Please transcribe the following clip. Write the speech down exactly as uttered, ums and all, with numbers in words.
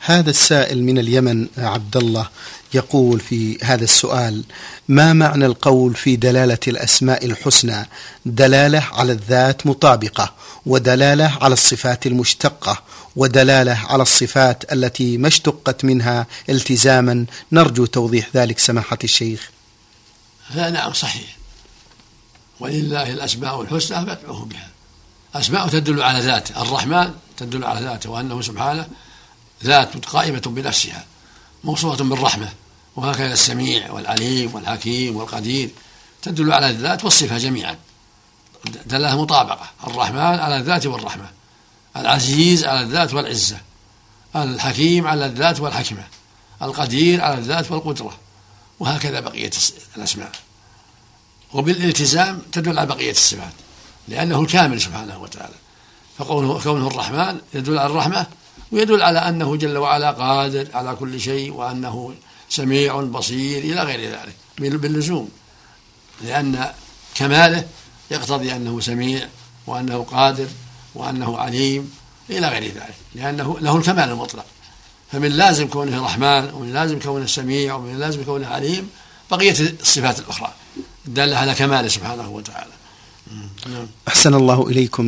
هذا السائل من اليمن عبد الله يقول في هذا السؤال: ما معنى القول في دلالة الأسماء الحسنى دلالة على الذات مطابقة، ودلالة على الصفات المشتقة، ودلالة على الصفات التي ما اشتقت منها التزاما؟ نرجو توضيح ذلك سماحة الشيخ. هذا نعم صحيح، ولله الأسماء الحسنى فادعوه بها. أسماء تدل على ذاته، الرحمن تدل على ذاته وأنه سبحانه ذات قائمة بنفسها موصوفة بالرحمة، وهكذا السميع والعليم والحكيم والقدير تدل على الذات والصفة جميعا، دلالة مطابقة. الرحمن على الذات والرحمة، العزيز على الذات والعزة، الحكيم على الذات والحكمة، القدير على الذات والقدرة، وهكذا بقية الأسماء. وبالالتزام تدل على بقية الصفات لأنه الكامل سبحانه وتعالى، فكونه الرحمن يدل على الرحمة، ويدل على أنه جل وعلا قادر على كل شيء، وأنه سميع بصير إلى غير ذلك باللزوم، لأن كماله يقتضي أنه سميع وأنه قادر وأنه عليم إلى غير ذلك، لأنه له الكمال المطلق. فمن لازم كونه رحمن، ومن لازم كونه سميع، ومن لازم كونه عليم بقية الصفات الأخرى الدالة على كماله سبحانه وتعالى. أحسن الله إليكم.